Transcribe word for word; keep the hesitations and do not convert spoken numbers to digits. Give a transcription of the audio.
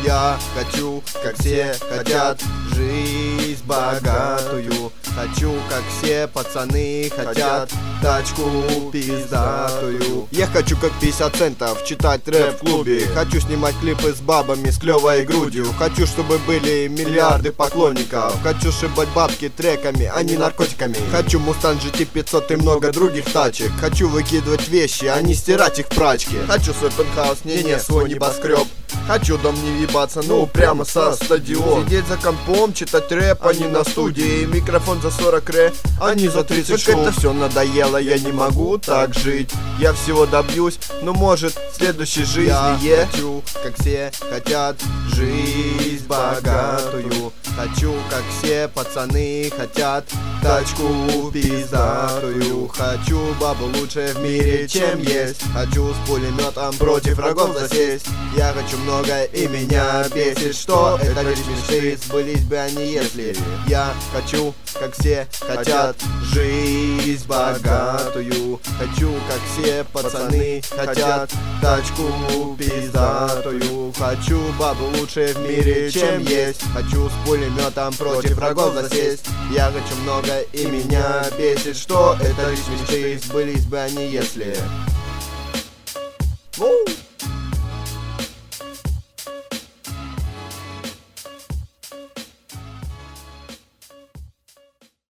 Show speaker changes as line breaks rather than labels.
Я хочу, как все хотят, жизнь богатую. Хочу, как все пацаны хотят, тачку пиздатую. Я хочу, как пятьдесят центов, читать рэп в клубе. Хочу снимать клипы с бабами, с клевой грудью. Хочу, чтобы были миллиарды поклонников. Хочу шибать бабки треками, а не наркотиками. Хочу Мустанг джи ти пятьсот и много других тачек. Хочу выкидывать вещи, а не стирать их в прачке. Хочу свой пентхаус, не-не, свой небоскреб. Хочу дом не въебаться, ну прямо со стадиона. Сидеть за компом, читать рэп, а не на студии. Микрофон за сорок ре, а не за тридцать шоу. Это все надоело, я не могу так жить. Я всего добьюсь, но может в следующей жизни. Я хочу, как все хотят, жизнь богатую. Хочу, как все пацаны хотят, тачку пиздатую. Хочу бабу лучше в мире, чем есть. Хочу с пулеметом против врагов засесть. Я хочу много и меня бесит, что это лишь мечты, сбылись бы они, если. Я хочу, как все хотят, жизнь богатую. Хочу, как все пацаны хотят, тачку пиздатую. Хочу бабу лучше в мире, чем есть. Хочу с пулеметом против врагов засесть. Я хочу много и меня бесит, что это лишь мечты, сбылись бы они, если.